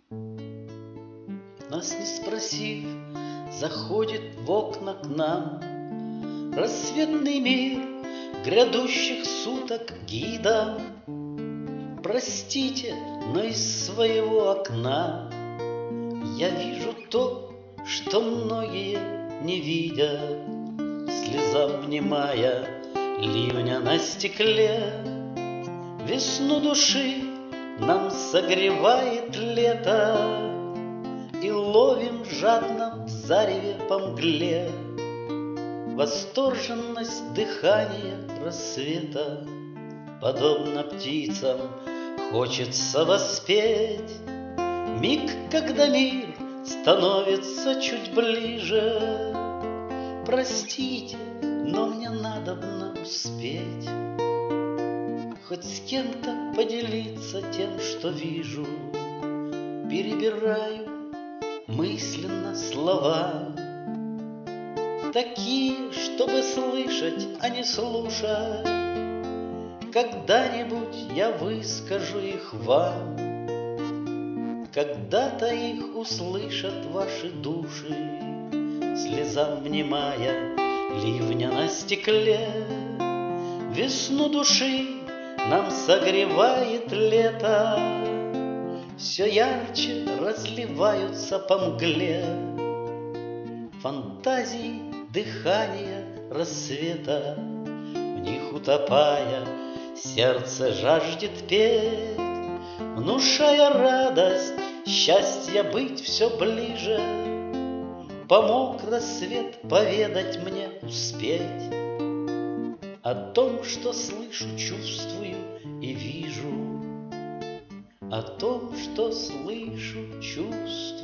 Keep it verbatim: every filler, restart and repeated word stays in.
Нас не спросив, заходит в окна к нам рассветный мир грядущих суток гида. Простите, но из своего окна я вижу то, что многие не видят. Слезам внимая ливня на стекле, весну души нам согревает лето, и ловим жадно в зареве по мгле восторженность дыхания рассвета. Подобно птицам хочется воспеть миг, когда мир становится чуть ближе. Простите, но мне надобно успеть хоть с кем-то поделиться тем, что вижу. Перебираю мысленно слова, такие, чтобы слышать, а не слушать. Когда-нибудь я выскажу их вам, когда-то их услышат ваши души. Слезам внимая ливня на стекле, весну души нам согревает лето. Все ярче разливаются по мгле фантазии дыхания рассвета. В них утопая, сердце жаждет петь, внушая радость, счастья быть все ближе. Помог рассвет поведать мне успеть о том, что слышу, чувствую и вижу, о том, что слышу, чувствую